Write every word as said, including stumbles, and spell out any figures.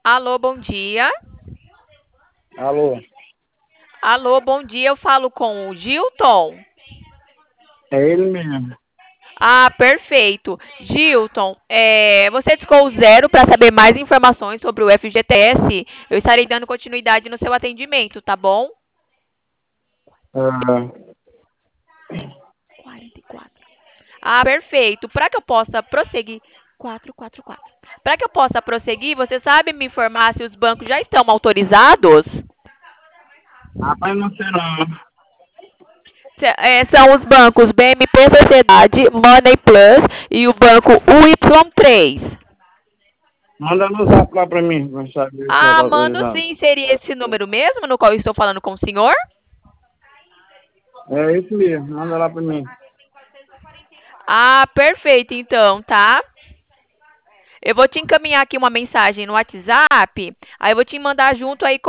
Alô, bom dia. Alô, Alô, bom dia. Eu falo com o Gilton. é ele mesmo. Ah, perfeito. Gilton, é, você discou o zero para saber mais informações sobre o F G T S. Eu estarei dando continuidade no seu atendimento, tá bom? Ah, quarenta e quatro. Ah, perfeito. Para que eu possa prosseguir. quatrocentos e quarenta e quatro. Para que eu possa prosseguir, você sabe me informar se os bancos já estão autorizados? rapaz, não sei não. Se- é, são os bancos B M P Sociedade, Money Plus e o banco U Y três. Manda no zap lá pra mim, pra saber se já Ah, tá mando autorizado. sim. Seria esse número mesmo no qual eu estou falando com o senhor? É isso mesmo, manda lá pra mim. Ah, perfeito, então, tá? Eu vou te encaminhar aqui uma mensagem no WhatsApp, aí eu vou te mandar junto aí